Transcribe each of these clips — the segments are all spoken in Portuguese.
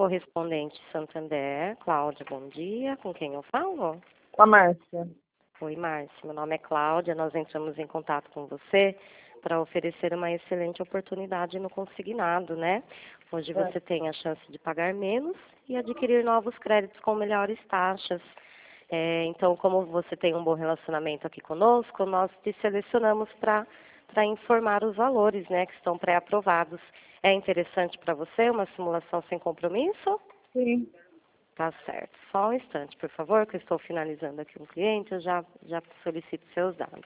correspondente Santander, Cláudia, bom dia. Com quem eu falo? Com a Márcia. Oi, Márcia. Meu nome é Cláudia. Nós entramos em contato com você para oferecer uma excelente oportunidade no consignado, né? Hoje você tem a chance de pagar menos e adquirir novos créditos com melhores taxas. Então, como você tem um bom relacionamento aqui conosco, nós te selecionamos para informar os valores, né, que estão pré-aprovados. É interessante para você uma simulação sem compromisso? Sim. Tá certo. Só um instante, por favor, que eu estou finalizando aqui um cliente, eu já solicito seus dados.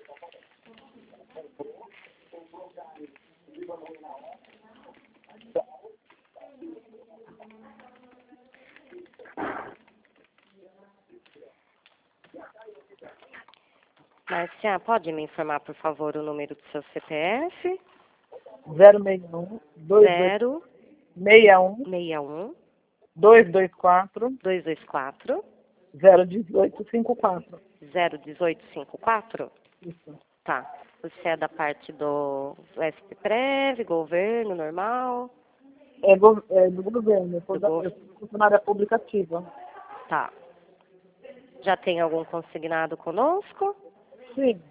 Márcia, pode me informar, por favor, o número do seu CPF? 061 061 61 224 224 01854. 01854? Isso. Tá. Você é da parte do SPPrev, governo, normal? É do governo. Eu sou funcionária pública ativa. Tá. Já tem algum consignado conosco? Sim.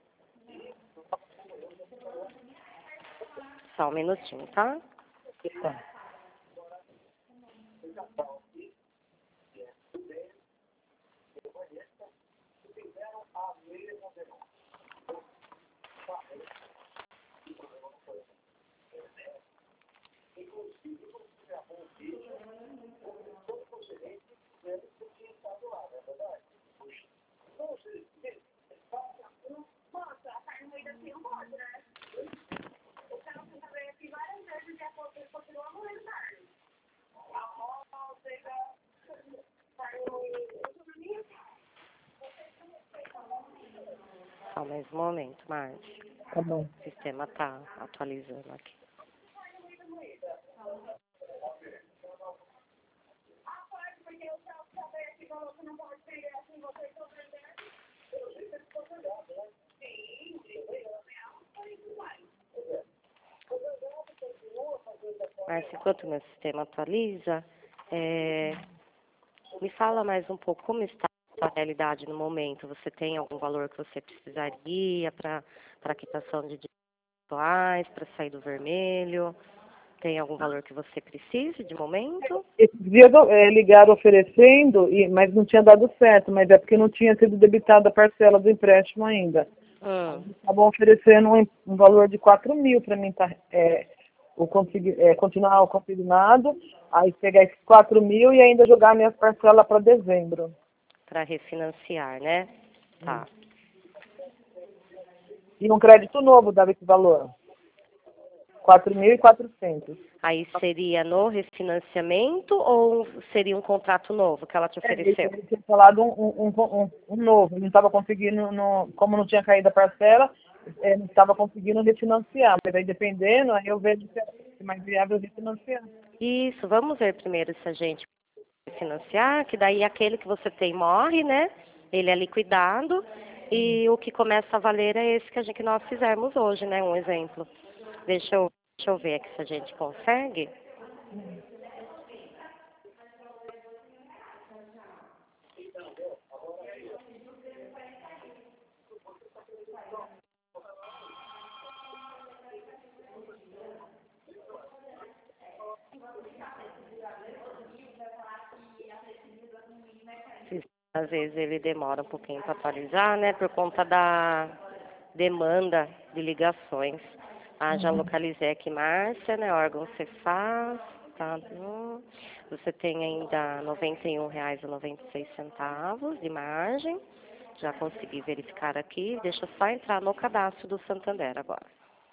Só um minutinho, tá? Tá. Só mais um momento, Márcia. Tá bom. O sistema está atualizando aqui. Márcia, enquanto meu sistema atualiza, me fala mais um pouco como está a sua realidade no momento. Você tem algum valor que você precisaria para quitação de dívidas atuais, para sair do vermelho? Tem algum valor que você precise de momento? Esses dias ligaram oferecendo, mas não tinha dado certo, mas é porque não tinha sido debitada a parcela do empréstimo ainda. Estavam oferecendo um valor de 4.000 para mim continuar o consignado, aí pegar esses 4.000 e ainda jogar minhas parcelas para dezembro. Para refinanciar, né? Tá. E um crédito novo dava esse valor. 4.400. Aí seria no refinanciamento ou seria um contrato novo que ela te ofereceu? Ele tinha falado um novo, não estava conseguindo, como não tinha caído a parcela, não estava conseguindo refinanciar. Mas aí dependendo, aí eu vejo se é mais viável refinanciar. Isso, vamos ver primeiro se a gente financiar, que daí aquele que você tem morre, né? Ele é liquidado e o que começa a valer é esse que nós fizermos hoje, né? Um exemplo. Deixa eu ver aqui se a gente consegue. Às vezes ele demora um pouquinho para atualizar, né? Por conta da demanda de ligações. Já localizei aqui, Márcia, né? Órgão Cefaz, tá? Você tem ainda R$ 91,96 de margem. Já consegui verificar aqui. Deixa eu só entrar no cadastro do Santander agora.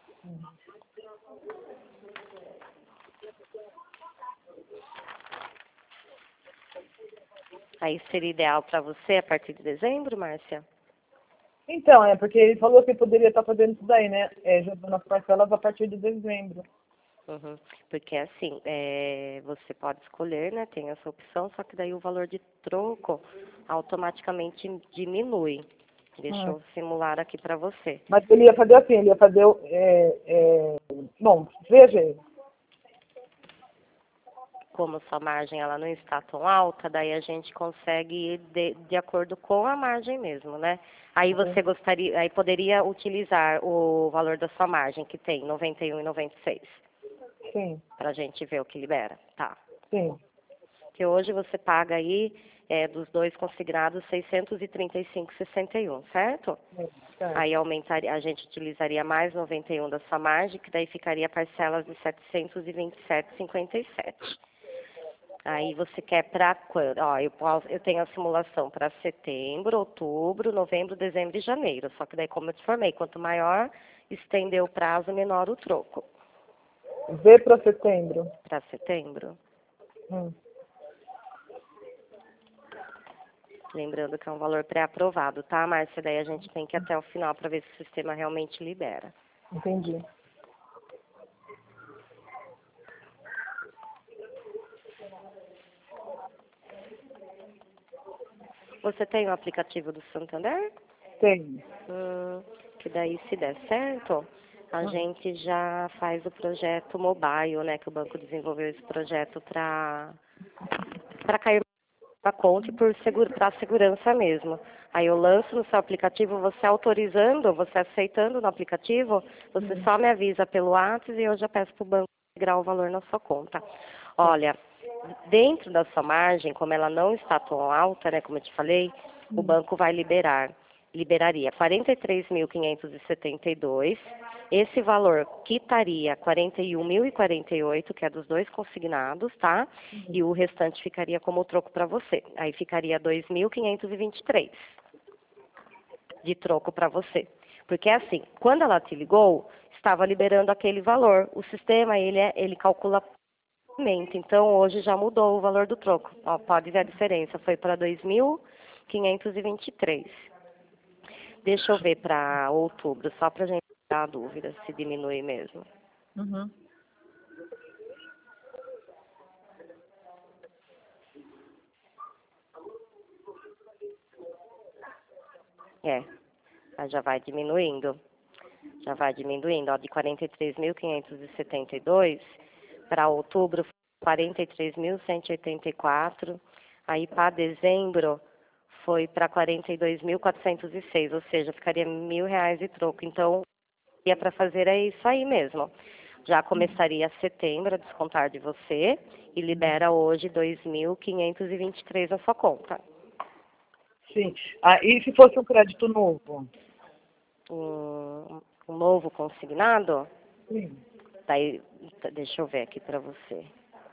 Aí seria ideal para você a partir de dezembro, Márcia? Então, porque ele falou que poderia estar fazendo isso daí, né? Jogando as parcelas a partir de dezembro. Porque assim, você pode escolher, né? Tem essa opção, só que daí o valor de troco automaticamente diminui. Deixa eu simular aqui para você. Mas ele ia fazer assim, ele ia fazer bom, veja aí. como sua margem ela não está tão alta, daí a gente consegue ir de acordo com a margem mesmo, né? Aí você gostaria, aí poderia utilizar o valor da sua margem, que tem 91 e 96. Sim. Para a gente ver o que libera. Tá. Sim. Que hoje você paga aí, dos dois consignados, 635,61, certo? Certo. Aí aumentaria, a gente utilizaria mais 91 da sua margem, que daí ficaria parcelas de 727,57. Aí você quer para quando? Ó, eu tenho a simulação para setembro, outubro, novembro, dezembro e janeiro. Só que daí, como eu te formei, quanto maior estender o prazo, menor o troco. Vê para setembro. Para setembro. Lembrando que é um valor pré-aprovado, tá, Márcia? Daí a gente tem que ir até o final para ver se o sistema realmente libera. Entendi. Você tem o aplicativo do Santander? Tenho. Que daí, se der certo, a gente já faz o projeto mobile, né? Que o banco desenvolveu esse projeto para cair na conta e para segurança mesmo. Aí eu lanço no seu aplicativo, você autorizando, você aceitando no aplicativo, você só me avisa pelo WhatsApp e eu já peço para o banco integrar o valor na sua conta. Olha, dentro da sua margem, como ela não está tão alta, né, como eu te falei, o banco vai liberaria 43.572. Esse valor quitaria 41.048, que é dos dois consignados, tá? E o restante ficaria como troco para você. Aí ficaria 2.523 de troco para você. Porque assim, quando ela te ligou, estava liberando aquele valor. O sistema, ele calcula. Então, hoje já mudou o valor do troco. Ó, pode ver a diferença. Foi para 2.523. Deixa eu ver para outubro, só para a gente dar a dúvida se diminui mesmo. Aí já vai diminuindo. Já vai diminuindo. Ó, de 43.572 para outubro, 43.184. Aí para dezembro foi para 42.406, ou seja, ficaria R$ 1.000 de troco. Então, ia para fazer é isso aí mesmo. Já começaria setembro a descontar de você e libera hoje 2.523 na sua conta. Sim. Ah, e se fosse um crédito novo? Um novo consignado? Sim. Daí, deixa eu ver aqui para você.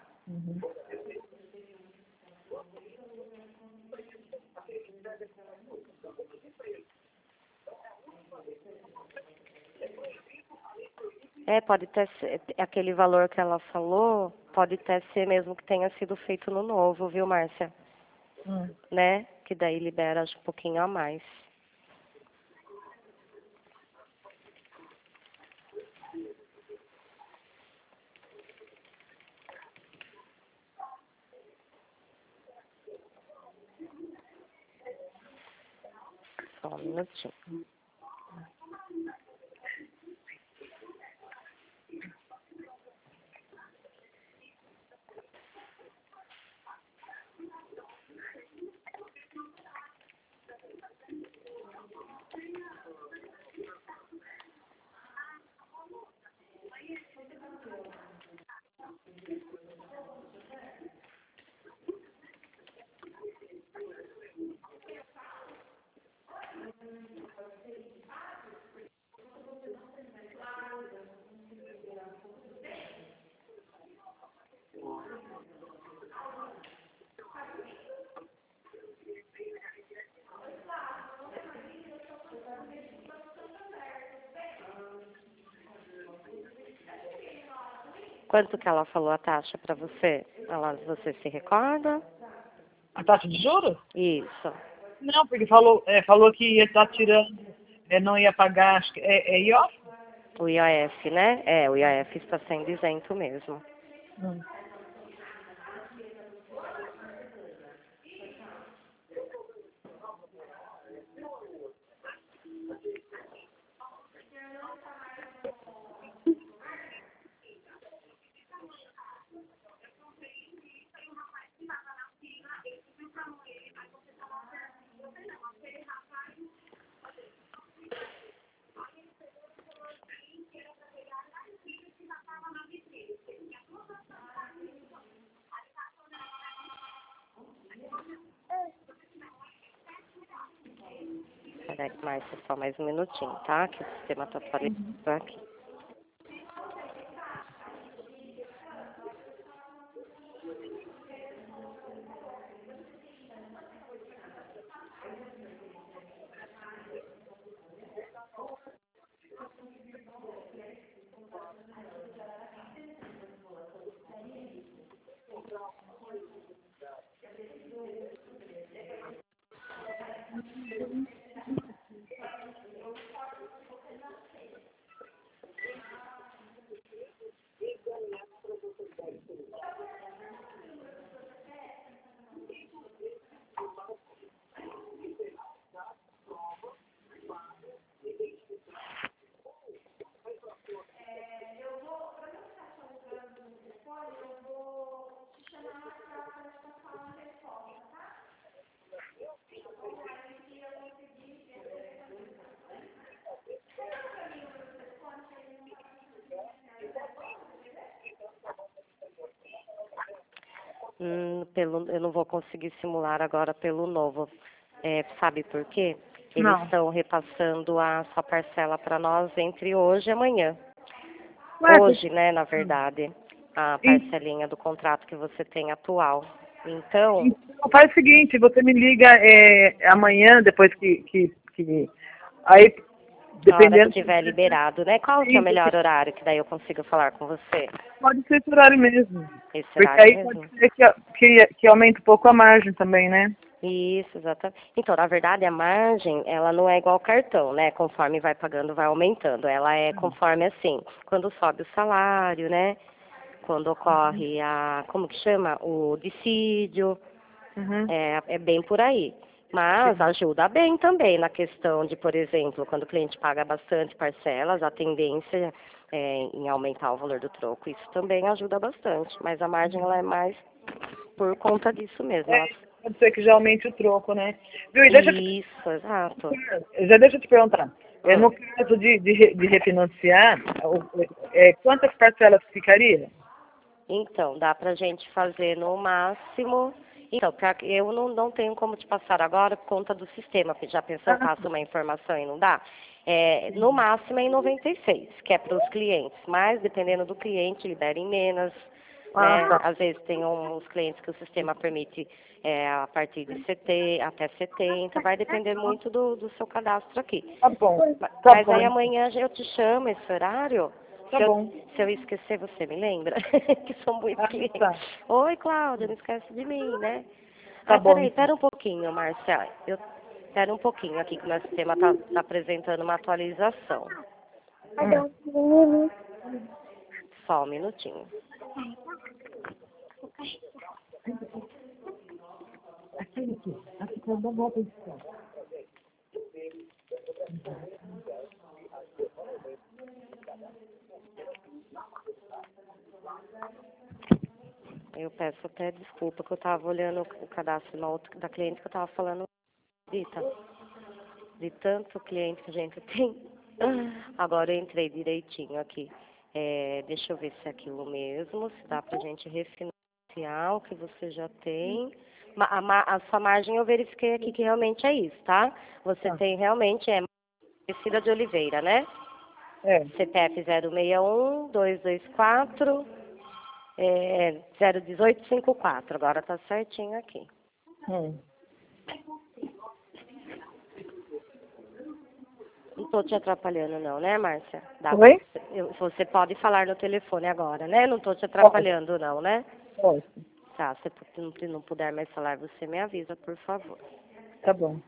Pode até ser, aquele valor que ela falou, pode até ser mesmo que tenha sido feito no novo, viu, Márcia? Né? Que daí libera acho, um pouquinho a mais. Só um minutinho. Quanto que ela falou a taxa para você? Você se recorda? A taxa de juros? Isso. Não, porque falou que ia estar tirando, não ia pagar, acho que é IOF? O IOF, né? O IOF está sendo isento mesmo. Márcia, só mais um minutinho, tá? Que o sistema está atualizando aqui. Eu não vou conseguir simular agora pelo novo. Sabe por quê? Eles Não. estão repassando a sua parcela para nós entre hoje e amanhã. Ué, Hoje, né, na verdade, a parcelinha do contrato que você tem atual. Então, faz o seguinte, você me liga amanhã, depois aí, a hora que dependendo... estiver liberado, né? Qual que é o melhor horário que daí eu consigo falar com você? Pode ser esse horário mesmo. Esse Porque horário aí mesmo? pode ser que aumente um pouco a margem também, né? Isso, exatamente. Então, na verdade, a margem, ela não é igual ao cartão, né? Conforme vai pagando, vai aumentando. Ela é conforme assim, quando sobe o salário, né? Quando ocorre como que chama? O dissídio, Uhum. é bem por aí. Mas ajuda bem também na questão de, por exemplo, quando o cliente paga bastante parcelas, a tendência em aumentar o valor do troco. Isso também ajuda bastante, mas a margem ela é mais por conta disso mesmo. Pode ser que já aumente o troco, né? Viu? Isso, exato. Já deixa eu te perguntar. No caso de refinanciar, quantas parcelas ficaria? Então, dá pra gente fazer no máximo. Então, eu não tenho como te passar agora por conta do sistema, porque já pensou, eu passo uma informação e não dá? No máximo é em 96, que é para os clientes, mas dependendo do cliente, libera em menos, né? Tá. Às vezes tem uns clientes que o sistema permite a partir de até 70, vai depender muito do seu cadastro aqui. Tá bom. Mas aí amanhã eu te chamo esse horário. Tá bom. Se eu esquecer, você me lembra? Que são muitos clientes. Tá. Oi, Cláudia, não esquece de mim, né? Tá bom. Peraí, pera um pouquinho, Marcia. Pera um pouquinho aqui, que o meu sistema tá apresentando uma atualização. Só um minutinho. Eu peço até desculpa que eu estava olhando o cadastro da cliente que eu estava falando. Rita, de tanto cliente que a gente tem. Agora eu entrei direitinho aqui. Deixa eu ver se é aquilo mesmo, se dá pra gente refinanciar o que você já tem. A sua margem eu verifiquei aqui que realmente é isso, tá? Você tem realmente, Cida de Oliveira, né? CPF 061-224 01854. Agora tá certinho aqui. Não estou te atrapalhando não, né, Márcia? Oi? Você pode falar no telefone agora, né? Não estou te atrapalhando não, né? Pode. Tá, se não puder mais falar, você me avisa, por favor. Tá bom.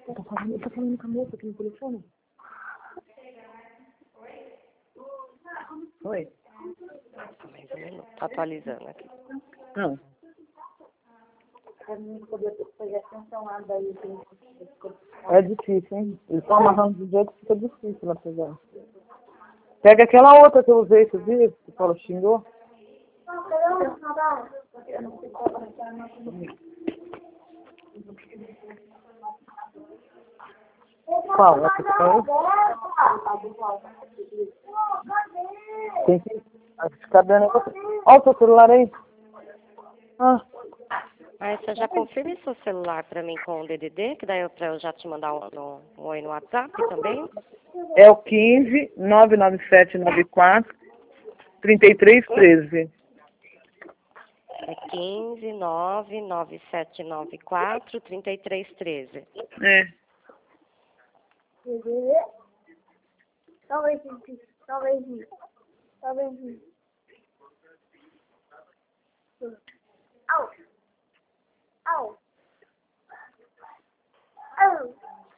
Eu tô falando com a moça aqui no telefone. Oi? Mais um minuto. Tô atualizando aqui. Não. É difícil, hein? Eles estão amarrando de jeito que fica difícil lá pegar. Pega aquela outra que eu usei esses dias, que o Paulo xingou. Qual? Essa que tá aí? Tem que ficar dando. Olha o seu celular aí. Ah, Aí você já confirma seu celular pra mim com o DDD, que daí pra eu já te mandar um oi no WhatsApp também. é o 15 99794 3313. É 15 99794 3313. É. Talvez. Au. Au. Au.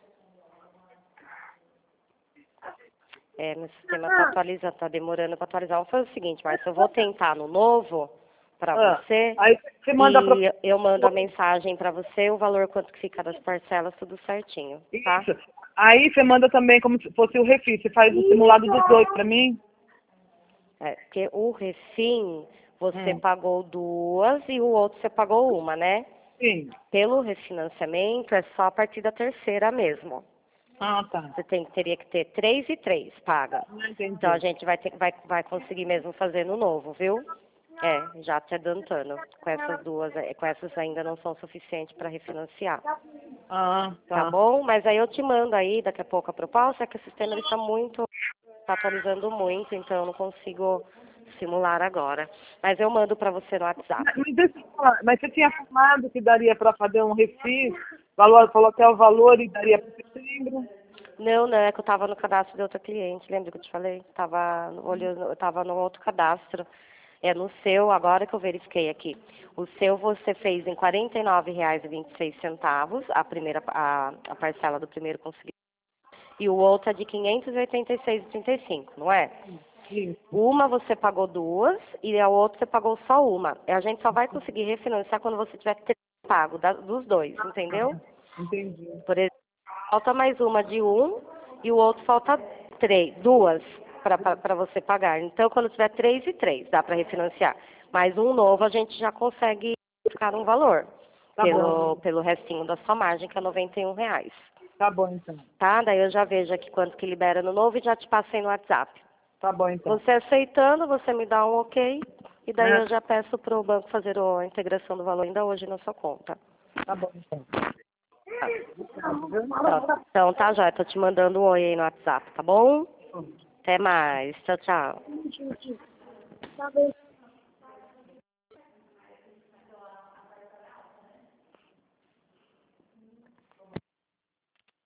Meu sistema tá atualizando, tá demorando pra atualizar. Vamos fazer o seguinte, Márcia, eu vou tentar no novo pra você. Aí você manda pra... E eu mando a mensagem pra você, o valor quanto que fica das parcelas, tudo certinho, tá? Isso. Aí você manda também como se fosse o refis. Você faz o simulado dos dois pra mim? Porque o refim, você pagou 2 e o outro você pagou 1, né? Sim. Pelo refinanciamento, é só a partir da terceira mesmo. Ah, tá. Você teria que ter 3 e 3, paga. Entendi. Então a gente vai conseguir mesmo fazer no novo, viu? Já te adiantando. Com essas duas, com essas ainda não são suficientes para refinanciar. Ah, Tá tá. bom? Mas aí eu te mando aí daqui a pouco a proposta, é que o sistema está atualizando muito, então eu não consigo simular agora. Mas eu mando para você no WhatsApp. Mas, deixa eu falar, mas você tinha falado que daria para fazer um refis, falou até o valor e daria para setembro? Não, é que eu estava no cadastro de outra cliente, lembra que eu te falei? Eu tava no outro cadastro. É no seu, agora que eu verifiquei aqui. O seu você fez em R$ 49,26, a parcela do primeiro consegui. E o outro é de R$ 586,35, não é? Sim. Uma você pagou 2 e a outra você pagou só uma. A gente só vai conseguir refinanciar quando você tiver 3 pagos dos dois, entendeu? Entendi. Por exemplo, falta mais uma de 1 e o outro falta 2 para você pagar. Então, quando tiver 3 e 3, dá para refinanciar. Mas um novo a gente já consegue ficar um valor Tá bom. pelo restinho da sua margem, que é R$ 91. Tá bom, então. Tá? Daí eu já vejo aqui quanto que libera no novo e já te passei no WhatsApp. Tá bom, então. Você aceitando, você me dá um ok e daí eu já peço para o banco fazer a integração do valor ainda hoje na sua conta. Tá bom, então. Então tá, Jóia, tô te mandando um oi aí no WhatsApp, tá bom? Até mais. Tchau, tchau. Talvez.